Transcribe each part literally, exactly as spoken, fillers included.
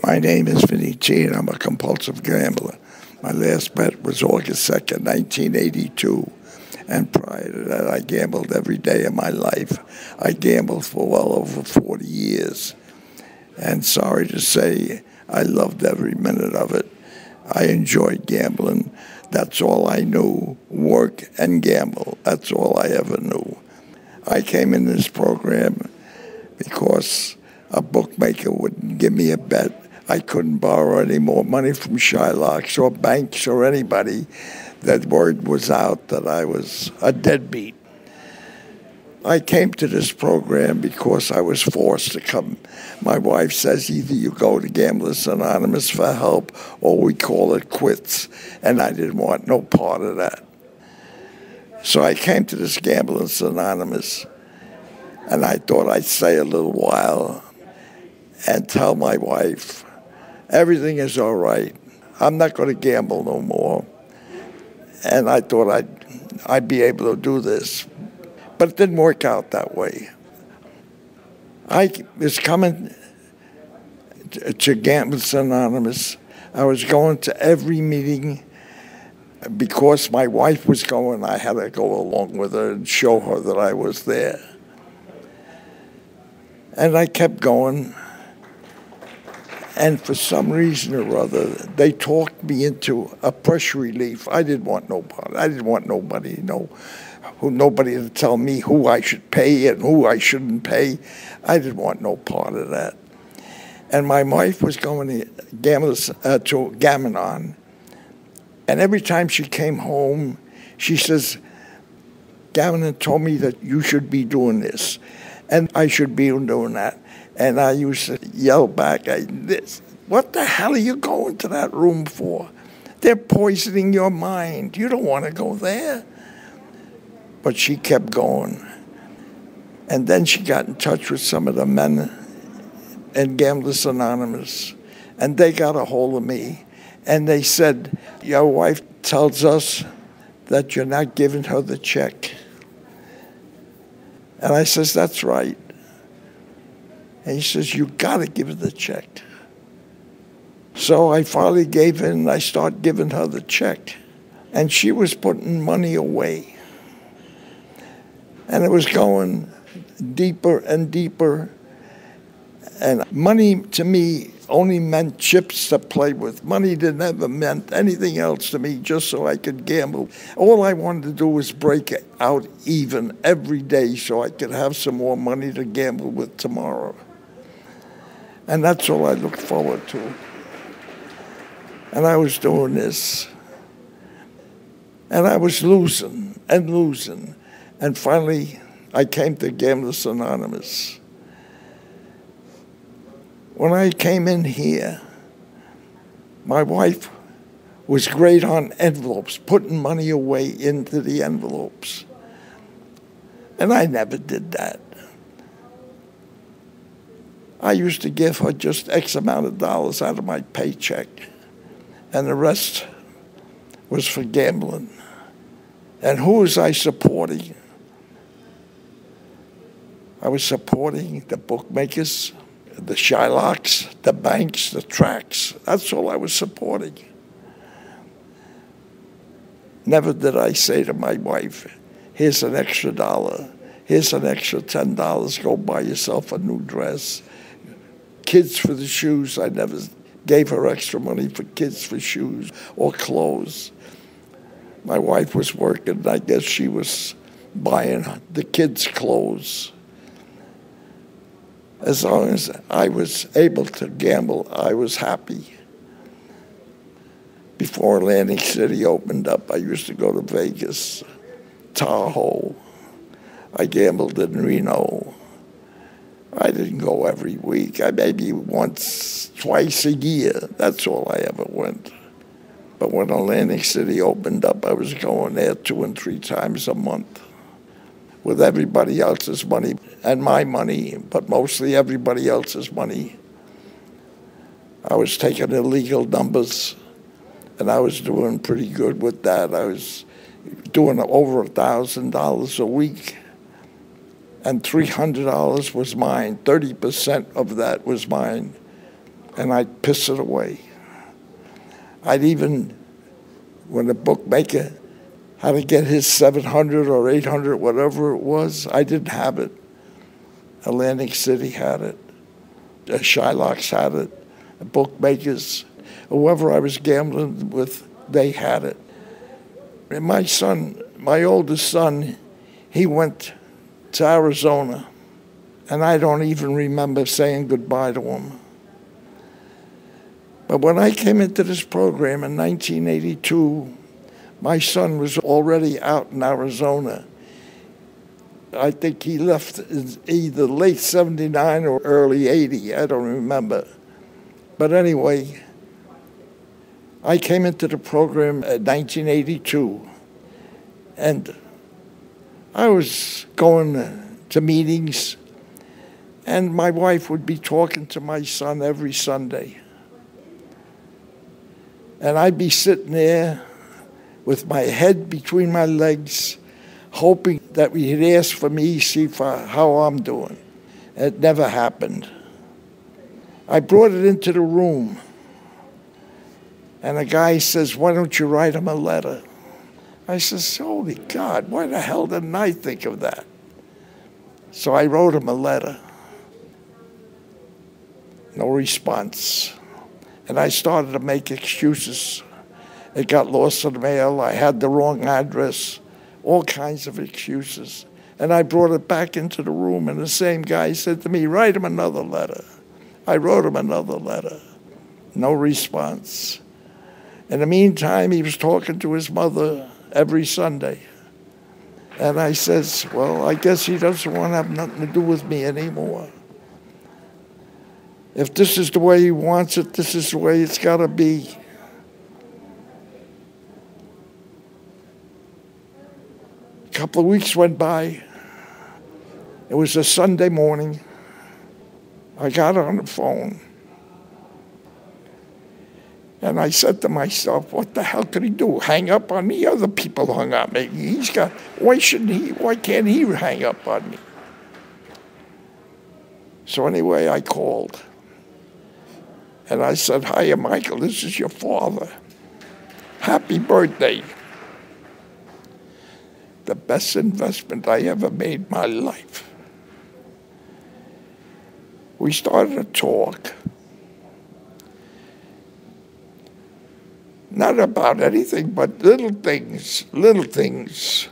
My name is Vinny T, and I'm a compulsive gambler. My last bet was August second, nineteen eighty-two. And prior to that, I gambled every day of my life. I gambled for well over forty years. And sorry to say, I loved every minute of it. I enjoyed gambling. That's all I knew, work and gamble. That's all I ever knew. I came in this program because a bookmaker wouldn't give me a bet. I couldn't borrow any more money from Shylocks or banks or anybody. That word was out that I was a deadbeat. I came to this program because I was forced to come. My wife says either you go to Gamblers Anonymous for help or we call it quits, and I didn't want no part of that. So I came to this Gamblers Anonymous, and I thought I'd stay a little while and tell my wife, everything is all right. I'm not going to gamble no more. And I thought I'd, I'd be able to do this. But it didn't work out that way. I was coming to, to Gamblers Anonymous. I was going to every meeting. Because my wife was going, I had to go along with her and show her that I was there. And I kept going. And for some reason or other, they talked me into a pressure relief. I didn't want nobody. I didn't want nobody, no, who nobody to tell me who I should pay and who I shouldn't pay. I didn't want no part of that. And my wife was going to gamblers uh, to Gam-Anon, and every time she came home, she says, Gam-Anon told me that you should be doing this, and I should be doing that. And I used to yell back, I, this, what the hell are you going to that room for? They're poisoning your mind. You don't want to go there. But she kept going. And then she got in touch with some of the men in Gamblers Anonymous, and they got a hold of me. And they said, your wife tells us that you're not giving her the check. And I says, that's right. And he says, you got to give her the check. So I finally gave in, and I started giving her the check. And she was putting money away. And it was going deeper and deeper. And money to me only meant chips to play with. Money didn't ever meant anything else to me, just so I could gamble. All I wanted to do was break out even every day so I could have some more money to gamble with tomorrow. And that's all I looked forward to. And I was doing this. And I was losing and losing. And finally, I came to Gamblers Anonymous. When I came in here, my wife was great on envelopes, putting money away into the envelopes. And I never did that. I used to give her just X amount of dollars out of my paycheck, and the rest was for gambling. And who was I supporting? I was supporting the bookmakers, the Shylocks, the banks, the tracks. That's all I was supporting. Never did I say to my wife, here's an extra dollar, here's an extra ten dollars, go buy yourself a new dress. Kids for the shoes, I never gave her extra money for kids for shoes or clothes. My wife was working, and I guess she was buying the kids' clothes. As long as I was able to gamble, I was happy. Before Atlantic City opened up, I used to go to Vegas, Tahoe. I gambled in Reno. I didn't go every week. I maybe once, twice a year. That's all I ever went. But when Atlantic City opened up, I was going there two and three times a month with everybody else's money and my money, but mostly everybody else's money. I was taking illegal numbers, and I was doing pretty good with that. I was doing over a thousand dollars a week, and three hundred dollars was mine. thirty percent of that was mine. and I'd piss it away. I'd even, when the bookmaker had to get his seven hundred or eight hundred, whatever it was, I didn't have it. Atlantic City had it. The Shylocks had it. The bookmakers, whoever I was gambling with, they had it. And my son, my oldest son, he went to Arizona, and I don't even remember saying goodbye to him. But when I came into this program in nineteen eighty-two, my son was already out in Arizona. I think he left either late seventy-nine or early eighty, I don't remember. But anyway, I came into the program in nineteen eighty-two, and I was going to meetings, and my wife would be talking to my son every Sunday. And I'd be sitting there with my head between my legs, hoping that he'd ask for me, see for how I'm doing. It never happened. I brought it into the room, and a guy says, "Why don't you write him a letter?" I says, "Holy God, why the hell didn't I think of that?" So I wrote him a letter. No response. And I started to make excuses. It got lost in the mail. I had the wrong address. All kinds of excuses. And I brought it back into the room, and the same guy said to me, "Write him another letter." I wrote him another letter. No response. In the meantime, he was talking to his mother every Sunday. And I says, well, I guess he doesn't want to have nothing to do with me anymore. If this is the way he wants it, this is the way it's got to be. A couple of weeks went by. It was a Sunday morning. I got on the phone. And I said to myself, what the hell could he do? Hang up on me? Other people hung up on me. He's got, why shouldn't he, why can't he hang up on me? So anyway, I called. And I said, "Hiya, Michael, this is your father. Happy birthday." The best investment I ever made in my life. We started to talk. Not about anything, but little things, little things.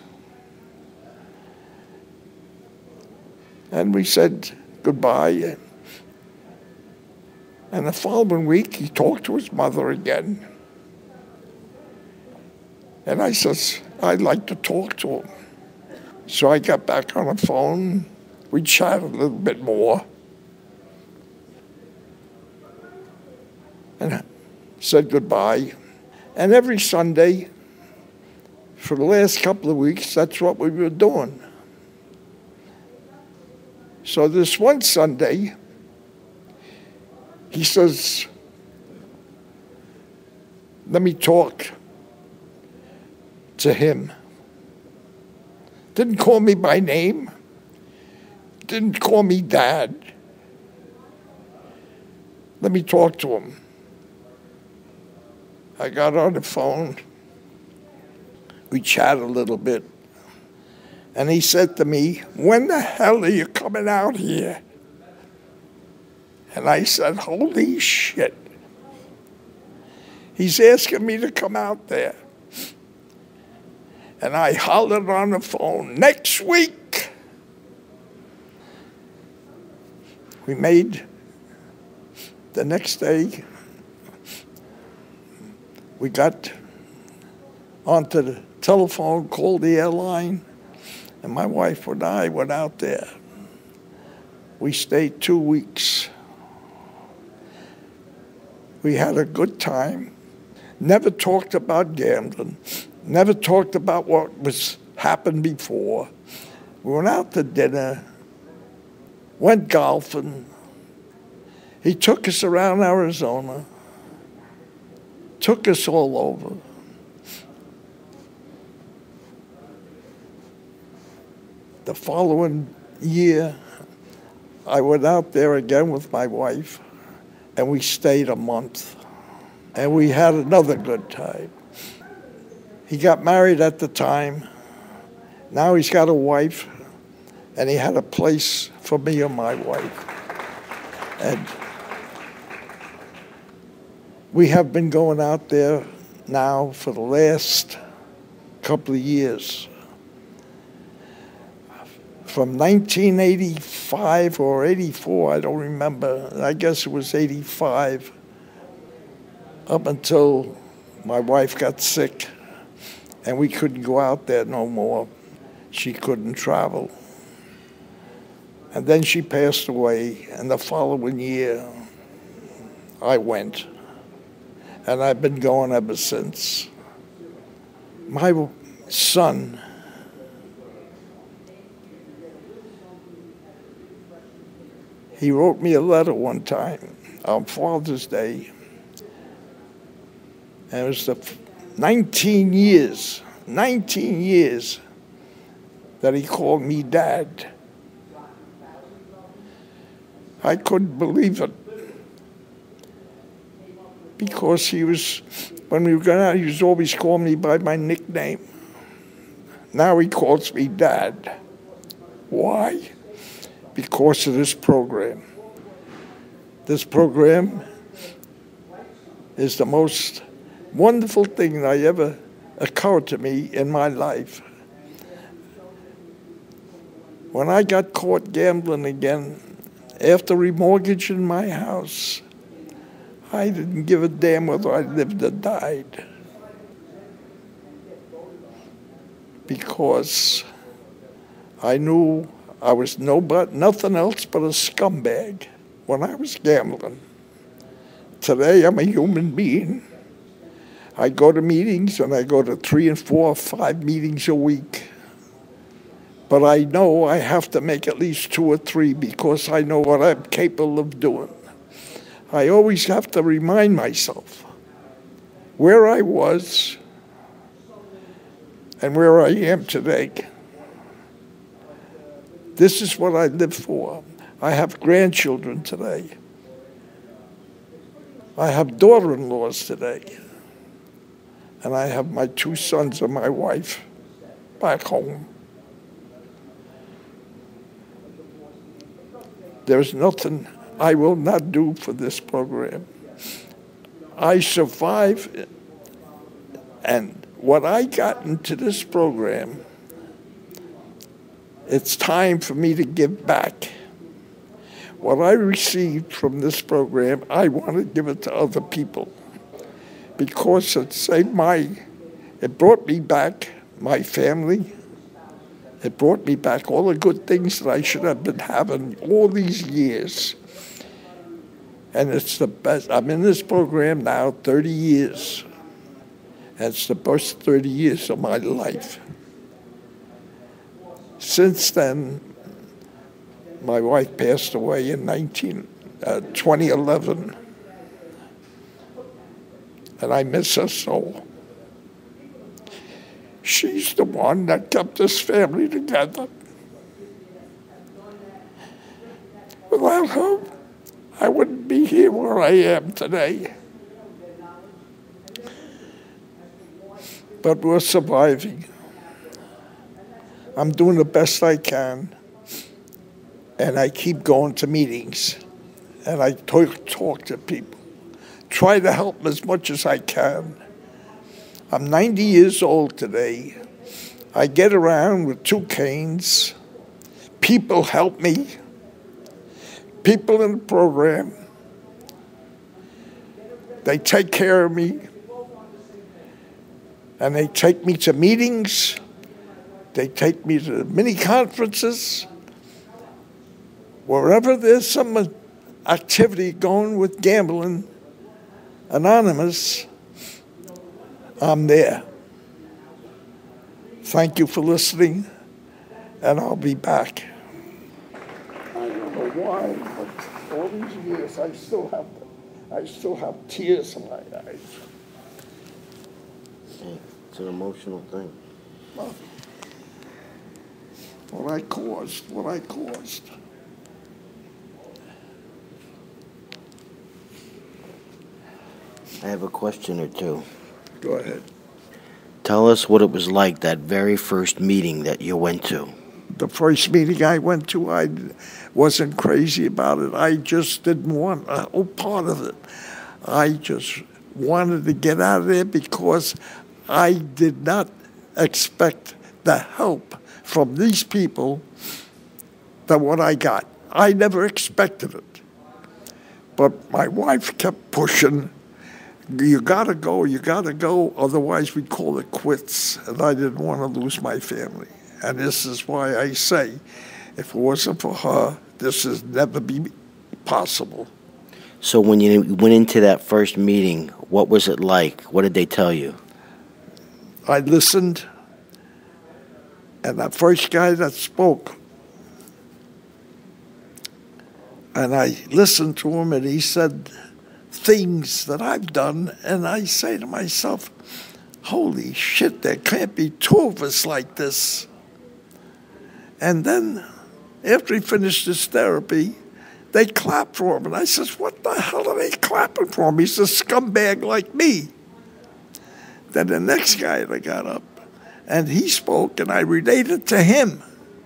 And we said goodbye. And the following week, he talked to his mother again. And I says, I'd like to talk to him. So I got back on the phone. We chatted a little bit more. And said goodbye. And every Sunday, for the last couple of weeks, that's what we were doing. So this one Sunday, he says, let me talk to him. Didn't call me by name. Didn't call me Dad. Let me talk to him. I got on the phone. We chatted a little bit. And he said to me, when the hell are you coming out here? And I said, holy shit. He's asking me to come out there. And I hollered on the phone, next week. We made, the next day, we got onto the telephone, called the airline, and my wife and I went out there. We stayed two weeks. We had a good time. Never talked about gambling. Never talked about what was happened before. We went out to dinner, went golfing. He took us around Arizona, took us all over. The following year, I went out there again with my wife, and we stayed a month. And we had another good time. He got married at the time. Now he's got a wife, and he had a place for me and my wife. And we have been going out there now for the last couple of years. From nineteen eighty-five or eighty-four, I don't remember, I guess it was eighty-five, up until my wife got sick and we couldn't go out there no more. She couldn't travel. And then she passed away, and the following year I went. And I've been going ever since. My son, he wrote me a letter one time on Father's Day. And it was the nineteen years, nineteen years that he called me Dad. I couldn't believe it. Because he was, when we were going out, he was always calling me by my nickname. Now he calls me Dad. Why? Because of this program. This program is the most wonderful thing that ever occurred to me in my life. When I got caught gambling again, after remortgaging my house, I didn't give a damn whether I lived or died. Because I knew I was no but nothing else but a scumbag when I was gambling. Today I'm a human being. I go to meetings, and I go to three and four or five meetings a week. But I know I have to make at least two or three because I know what I'm capable of doing. I always have to remind myself where I was and where I am today. This is what I live for. I have grandchildren today. I have daughter-in-laws today. And I have my two sons and my wife back home. There's nothing I will not do for this program. I survive, and when I got into this program, it's time for me to give back. What I received from this program, I want to give it to other people. Because it saved my, it brought me back my family. It brought me back all the good things that I should have been having all these years. And it's the best. I'm in this program now thirty years. And it's the best thirty years of my life. Since then, my wife passed away in nineteen, uh, twenty eleven. And I miss her so. She's the one that kept this family together. Without her, I wouldn't be here where I am today. But we're surviving. I'm doing the best I can. And I keep going to meetings. And I talk, talk to people. Try to help them as much as I can. I'm ninety years old today. I get around with two canes. People help me. People in the program. They take care of me. And they take me to meetings. They take me to mini conferences. Wherever there's some activity going with Gambling Anonymous, I'm there. Thank you for listening, and I'll be back. I don't know why, but all these years I still have, I still have tears in my eyes. It's an emotional thing. What I caused, what I caused. I have a question or two. Go ahead. Tell us what it was like that very first meeting that you went to. The first meeting I went to, I wasn't crazy about it. I just didn't want a whole part of it. I just wanted to get out of there because I did not expect the help from these people than what I got. I never expected it. But my wife kept pushing. You gotta go, you gotta go, otherwise we'd call it quits. And I didn't want to lose my family. And this is why I say, if it wasn't for her, this would never be possible. So when you went into that first meeting, what was it like? What did they tell you? I listened, and that first guy that spoke, and I listened to him, and he said things that I've done, and I say to myself, holy shit, there can't be two of us like this. And then, after he finished his therapy, they clapped for him. And I says, what the hell are they clapping for him? He's a scumbag like me. Then the next guy that got up, and he spoke, and I related to him.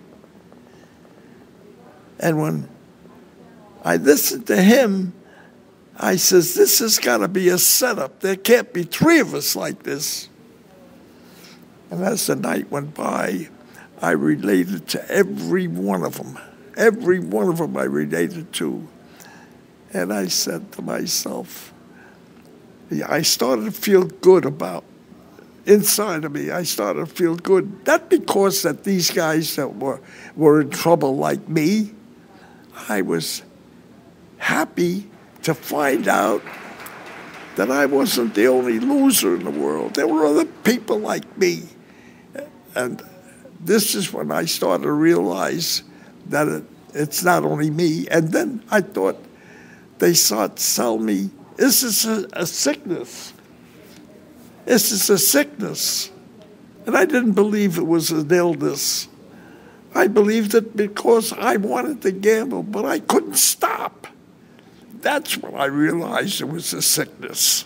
And when I listened to him, I says, this has got to be a setup. There can't be three of us like this. And as the night went by, I related to every one of them. Every one of them I related to. And I said to myself, yeah, I started to feel good about, inside of me, I started to feel good. Not because that these guys that were, were in trouble like me. I was happy to find out that I wasn't the only loser in the world. There were other people like me. And this is when I started to realize that it, it's not only me. And then I thought they started to tell me, this is a, a sickness. This is a sickness. And I didn't believe it was an illness. I believed it because I wanted to gamble, but I couldn't stop. That's when I realized it was a sickness.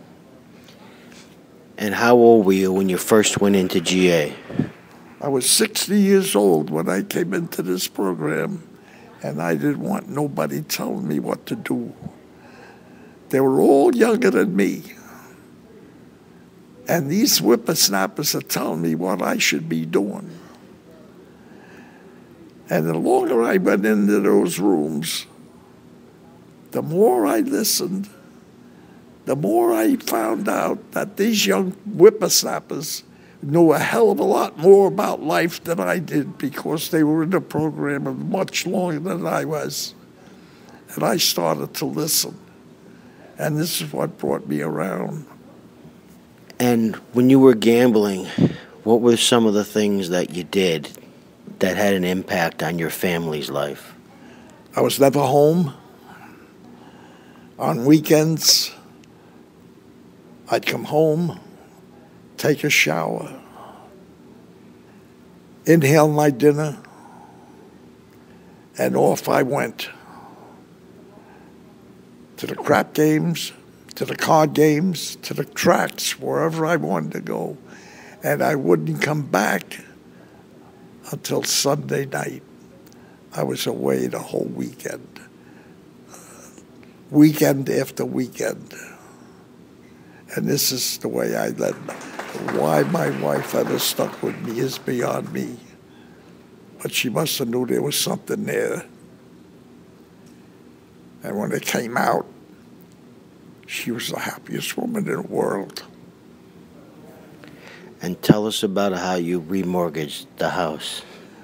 And how old were you when you first went into G A? I was sixty years old when I came into this program, and I didn't want nobody telling me what to do. They were all younger than me. And these whippersnappers are telling me what I should be doing. And the longer I went into those rooms, the more I listened, the more I found out that these young whippersnappers knew a hell of a lot more about life than I did because they were in the program much longer than I was. And I started to listen. And this is what brought me around. And when you were gambling, what were some of the things that you did that had an impact on your family's life? I was never home. On weekends, I'd come home, take a shower, inhale my dinner, and off I went. To the crap games, to the card games, to the tracks, wherever I wanted to go. And I wouldn't come back until Sunday night. I was away the whole weekend. Uh, weekend after weekend. And this is the way I led. Why my wife ever stuck with me is beyond me. But she must have knew there was something there. And when it came out, she was the happiest woman in the world. And tell us about how you remortgaged the house.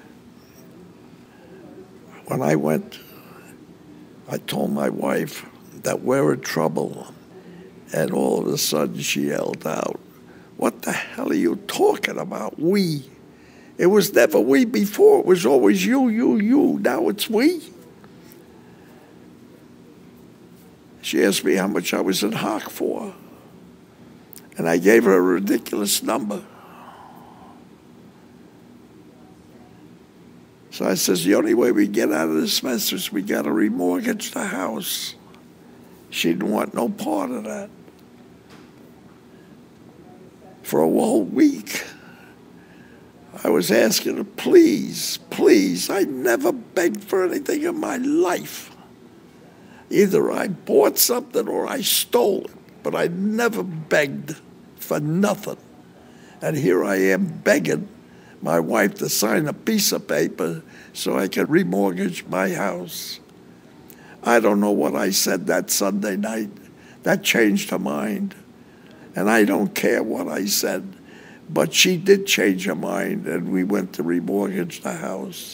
When I went, I told my wife that we're in trouble. And all of a sudden she yelled out, what the hell are you talking about, we? It was never we before. It was always you, you, you. Now it's we. She asked me how much I was in hock for. And I gave her a ridiculous number. So I says, the only way we get out of this mess is we got to remortgage the house. She didn't want no part of that. For a whole week, I was asking her, please, please. I never begged for anything in my life. Either I bought something or I stole it, but I never begged for nothing. And here I am begging my wife to sign a piece of paper so I can remortgage my house. I don't know what I said that Sunday night that changed her mind. And I don't care what I said, but she did change her mind, and we went to remortgage the house.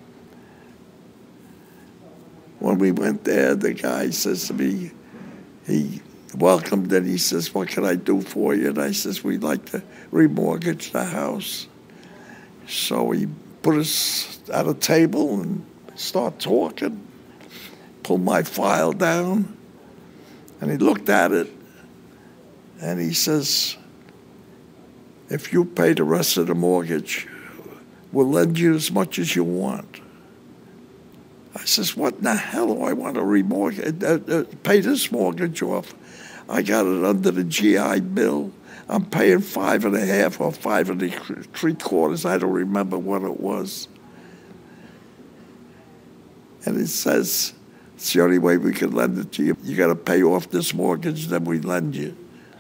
When we went there, the guy says to me, he welcomed and he says, what can I do for you? And I says, we'd like to remortgage the house. So he put us at a table and started talking, pulled my file down, and he looked at it, and he says, if you pay the rest of the mortgage, we'll lend you as much as you want. I says, what in the hell do I want to remortgage, uh, uh, pay this mortgage off? I got it under the G I Bill. I'm paying five and a half or five and three quarters. I don't remember what it was. And it says, it's the only way we can lend it to you. You got to pay off this mortgage, then we lend you.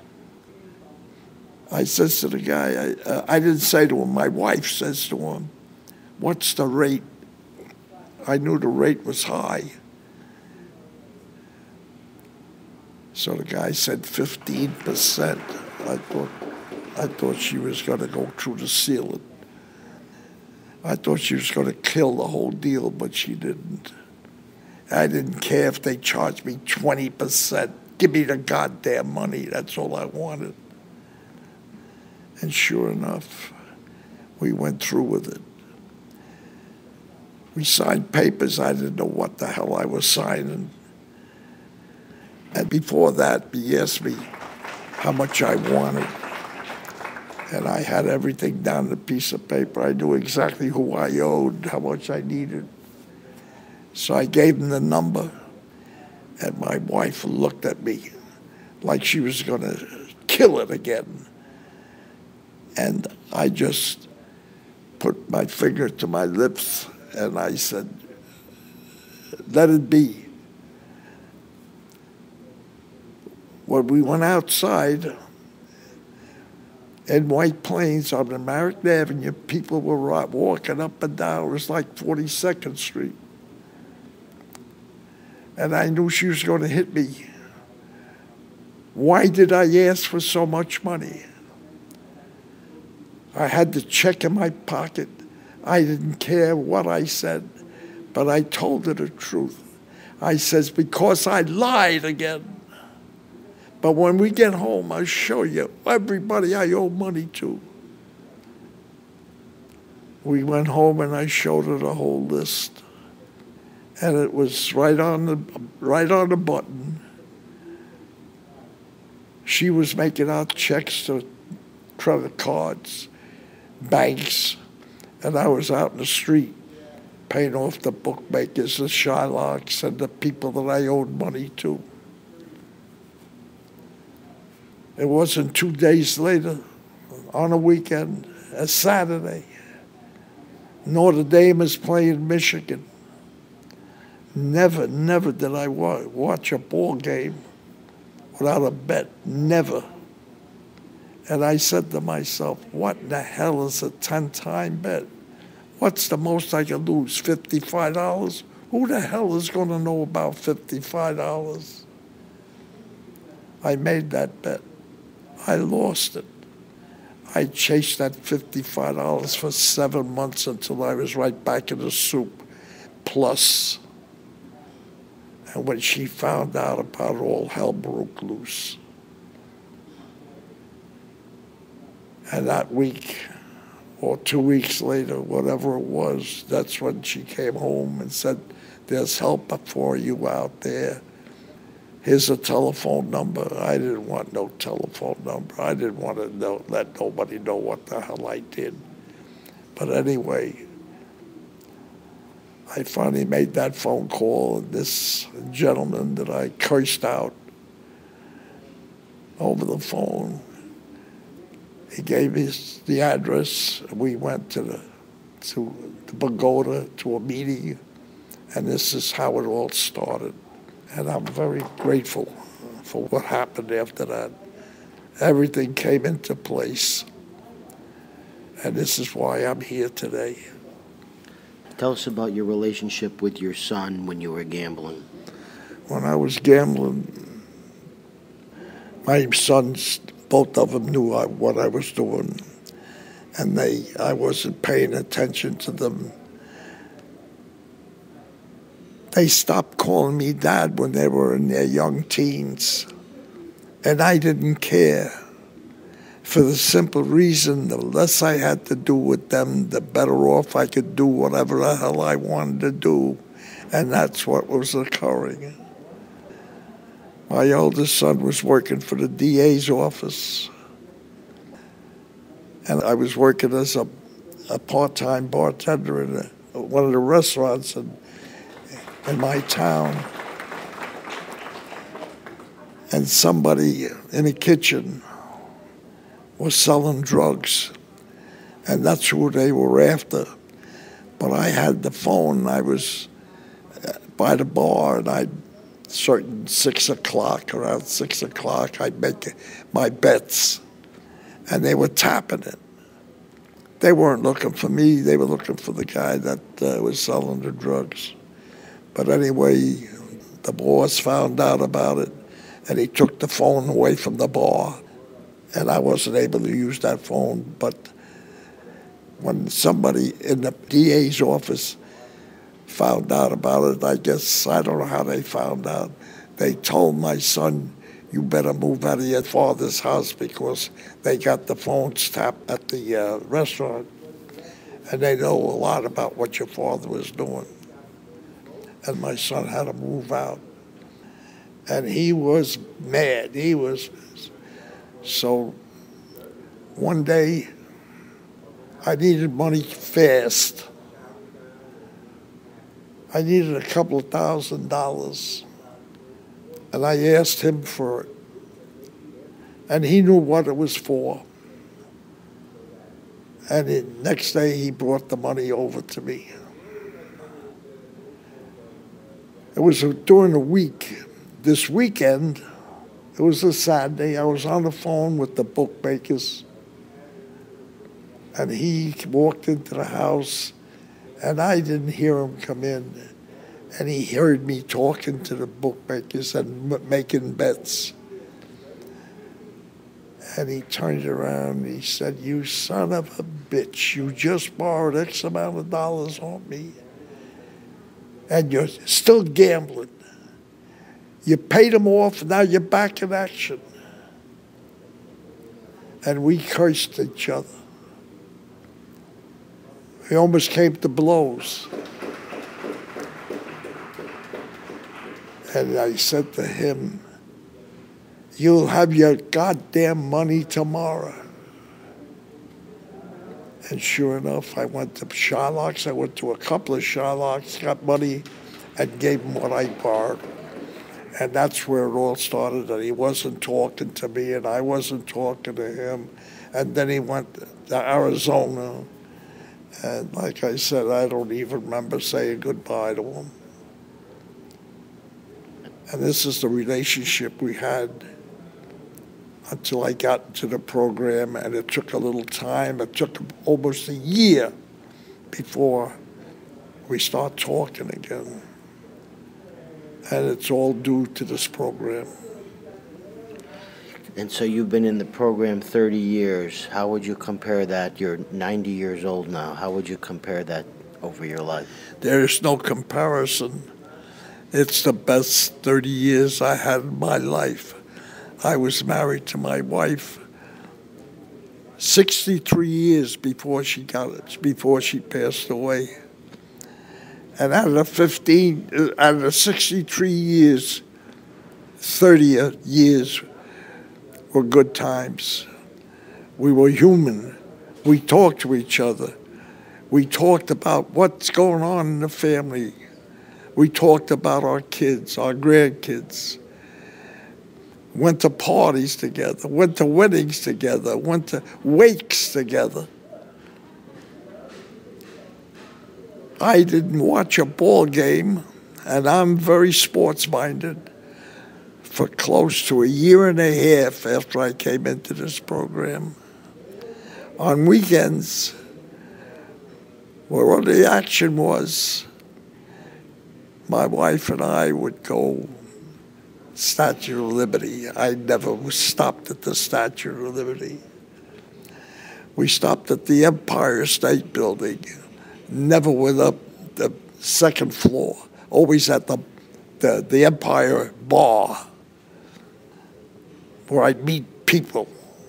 I says to the guy, I, uh, I didn't say to him, my wife says to him, what's the rate? I knew the rate was high. So the guy said fifteen percent. I thought, I thought she was going to go through the ceiling. I thought she was going to kill the whole deal, but she didn't. I didn't care if they charged me twenty percent. Give me the goddamn money. That's all I wanted. And sure enough, we went through with it. We signed papers. I didn't know what the hell I was signing. And before that, he asked me how much I wanted. And I had everything down on a piece of paper. I knew exactly who I owed, how much I needed. So I gave him the number, and my wife looked at me like she was going to kill it again. And I just put my finger to my lips, and I said, let it be. When we went outside in White Plains on American Avenue, people were walking up and down. It was like forty-second Street. And I knew she was going to hit me. Why did I ask for so much money? I had the check in my pocket. I didn't care what I said, but I told her the truth. I says, because I lied again. But when we get home, I'll show you everybody I owe money to. We went home and I showed her the whole list. And it was right on the right on the button. She was making out checks to credit cards, banks, and I was out in the street paying off the bookmakers, the Shylocks, and the people that I owed money to. It wasn't two days later, on a weekend, a Saturday, Notre Dame is playing Michigan. Never, never did I wa- watch a ball game without a bet, never. And I said to myself, what in the hell is a ten-time bet? What's the most I can lose, fifty-five dollars? Who the hell is going to know about fifty-five dollars? I made that bet. I lost it. I chased that fifty-five dollars for seven months until I was right back in the soup, plus. And when she found out about it, all hell broke loose. And that week, or two weeks later, whatever it was, that's when she came home and said, there's help for you out there. Here's a telephone number. I didn't want no telephone number. I didn't want to know, let nobody know what the hell I did. But anyway, I finally made that phone call, and this gentleman that I cursed out over the phone, He gave us the address. We went to the to the pagoda to a meeting, and this is how it all started. And I'm very grateful for what happened after that. Everything came into place, and this is why I'm here today. Tell us about your relationship with your son when you were gambling. When I was gambling, my sons, both of them knew I, what I was doing, and they, I wasn't paying attention to them. They stopped calling me Dad when they were in their young teens, and I didn't care, for the simple reason the less I had to do with them, the better off I could do whatever the hell I wanted to do, and that's what was occurring. My oldest son was working for the D A's office, and I was working as a, a part-time bartender in a, one of the restaurants in, in my town. And somebody in the kitchen was selling drugs, and that's who they were after. But I had the phone. I was by the bar, and I'd certain six o'clock, around six o'clock, I'd make my bets, and they were tapping it. They weren't looking for me. They were looking for the guy that uh, was selling the drugs. But anyway, the boss found out about it, and he took the phone away from the bar, and I wasn't able to use that phone. But when somebody in the D A's office found out about it, I guess, I don't know how they found out, they told my son, you better move out of your father's house because they got the phones tapped at the uh, restaurant, and they know a lot about what your father was doing. And my son had to move out. And he was mad. He was. So one day, I needed money fast. I needed a couple of thousand dollars. And I asked him for it. And he knew what it was for. And the next day, he brought the money over to me. It was during the week. This weekend, it was a Saturday, I was on the phone with the bookmakers, and he walked into the house, and I didn't hear him come in, and he heard me talking to the bookmakers and m- making bets. And he turned around and he said, you son of a bitch, you just borrowed X amount of dollars on me, and you're still gambling. You paid them off, now you're back in action. And we cursed each other. We almost came to blows. And I said to him, you'll have your goddamn money tomorrow. And sure enough, I went to Shylock's. I went to a couple of Shylock's, got money, and gave him what I borrowed. And that's where it all started, that he wasn't talking to me and I wasn't talking to him. And then he went to Arizona. And like I said, I don't even remember saying goodbye to him. And this is the relationship we had until I got into the program, and it took a little time. It took almost a year before we start talking again. And it's all due to this program. And so you've been in the program thirty years. How would you compare that? You're ninety years old now. How would you compare that over your life? There is no comparison. It's the best thirty years I had in my life. I was married to my wife sixty-three years before she got it, before she passed away. And out of the fifteen, out of the sixty-three years, thirty years were good times. We were human. We talked to each other. We talked about what's going on in the family. We talked about our kids, our grandkids. went to parties together, went to weddings together, went to wakes together. I didn't watch a ball game, and I'm very sports-minded, for close to a year and a half after I came into this program. On weekends, where all the action was, my wife and I would go Statue of Liberty. I never was stopped at the Statue of Liberty. We stopped at the Empire State Building. Never went up the second floor. Always at the the, the Empire Bar, where I'd meet people.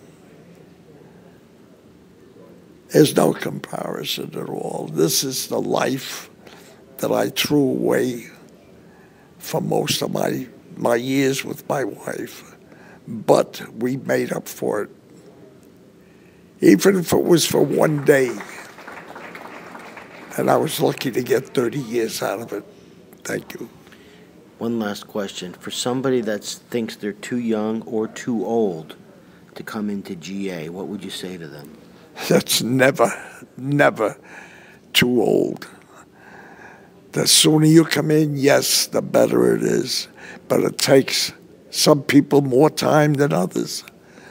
There's no comparison at all. This is the life that I threw away for most of my my years with my wife, but we made up for it, even if it was for one day. And I was lucky to get thirty years out of it. Thank you. One last question. For somebody that thinks they're too young or too old to come into G A, what would you say to them? That's never, never too old. The sooner you come in, yes, the better it is. But it takes some people more time than others.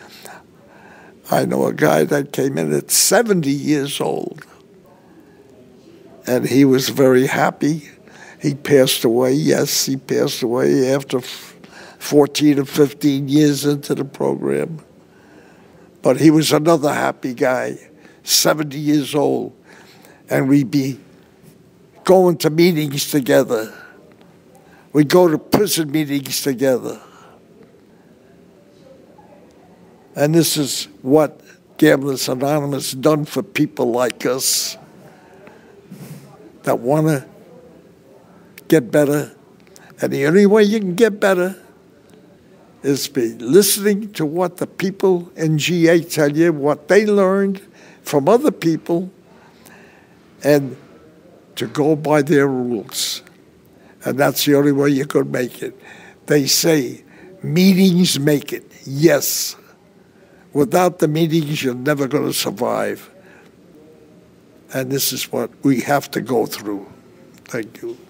I know a guy that came in at seventy years old, and he was very happy. He passed away, yes, he passed away after fourteen or fifteen years into the program. But he was another happy guy, seventy years old, and we'd be going to meetings together. We'd go to prison meetings together. And this is what Gamblers Anonymous done for people like us that want to get better. And the only way you can get better is by listening to what the people in G A tell you, what they learned from other people, and to go by their rules. And that's the only way you could make it. They say, meetings make it. Yes. Without the meetings, you're never going to survive. And this is what we have to go through. Thank you.